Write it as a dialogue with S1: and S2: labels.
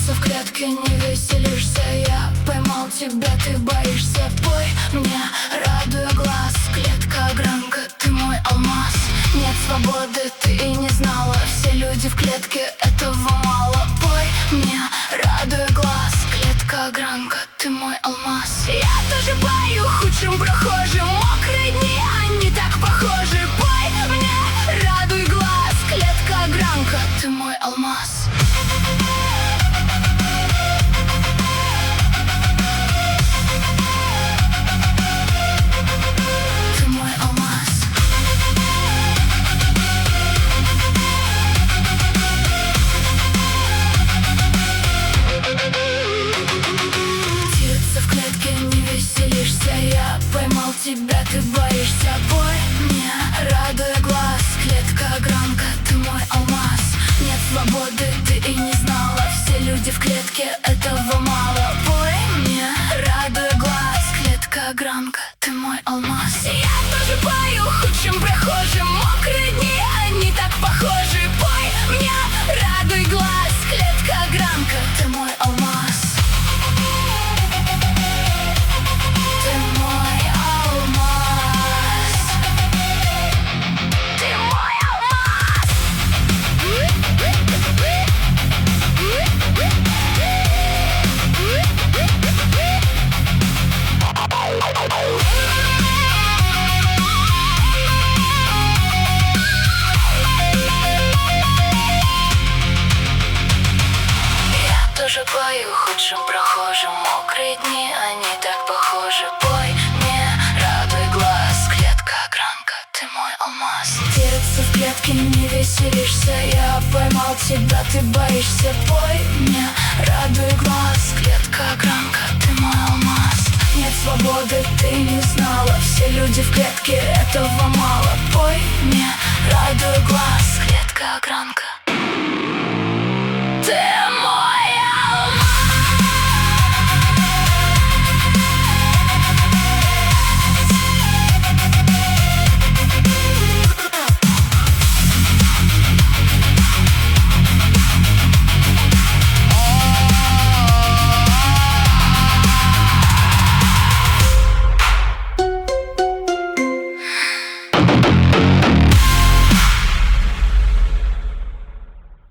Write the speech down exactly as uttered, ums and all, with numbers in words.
S1: Тереться в клетке, не веселишься. Я поймал тебя, ты боишься. Пой мне, радуя глаз. Клетка, огранка, ты мой алмаз. Нет свободы, ты и не знала. Все люди в клетке, этого мало. Пой мне, радуя глаз. Клетка, огранка, ты мой алмаз. Я тоже пою худшим прохожим. Мокрые дни, они так похожи. Пой мне, радуй глаз. Клетка, огранка, ты мой алмаз. Я поймал тебя, ты боишься. Пой мне, радуя глаз. Клетка, огранка, ты мой алмаз. Нет свободы, ты и не знала. Все люди в клетке, этого мало. Пой мне, радуя глаз. Клетка, огранка, ты мой алмаз. Я тоже пою худшим прохожим. Мокрые дни, они так похожи. Пой мне, радуй глаз. Клетка, огранка, ты мой алмаз. Тоже пою худшим прохожим. Мокрые дни, они так похожи. Пой мне, радуй глаз. Клетка, огранка, ты мой алмаз. Тереться в клетке, не веселишься. Я поймал тебя, ты боишься. Пой мне, радуй глаз. Клетка, огранка, ты мой алмаз. Нет свободы, ты не знала. Все люди в клетке, этого мало. Пой мне, радуй глаз. Клетка, огранка, ты мой алмаз.